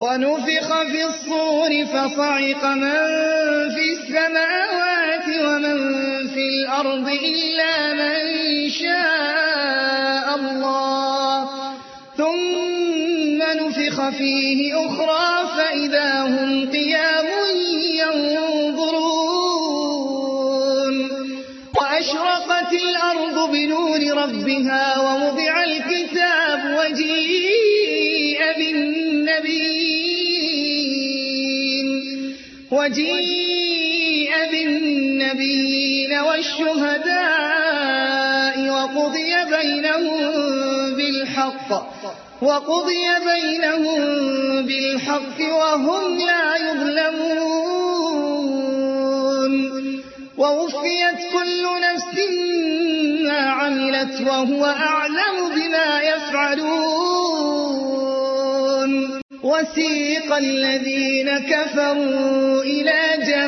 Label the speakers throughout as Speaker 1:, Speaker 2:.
Speaker 1: ونفخ في الصور فصعق من في السماوات ومن في الأرض إلا من شاء الله ثم نفخ فيه أخرى فإذا هم قيام ينظرون وأشرقت الأرض بنور ربها ووضع الكتاب وجيء بالنبيين والشهداء وقضي بينهم بالحق وهم لا يظلمون ووفيت كل نفس ما عملت وهو أعلم بما يفعلون وسيق الذين كفروا إلى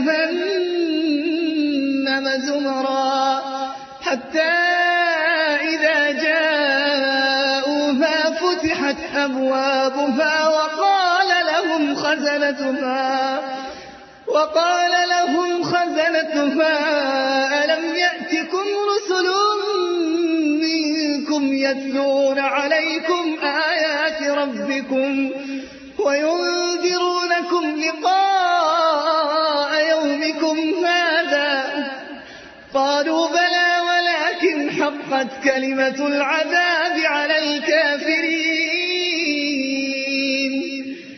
Speaker 1: جهنم زمرا حتى إذا جاءوها فتحت أبوابها وقال لهم خزنتها ألم يأتكم رسل منكم يتلون عليكم آيات ربكم وينذرونكم لقاء يومكم هذا قالوا بلى ولكن حقت كلمة العذاب على الكافرين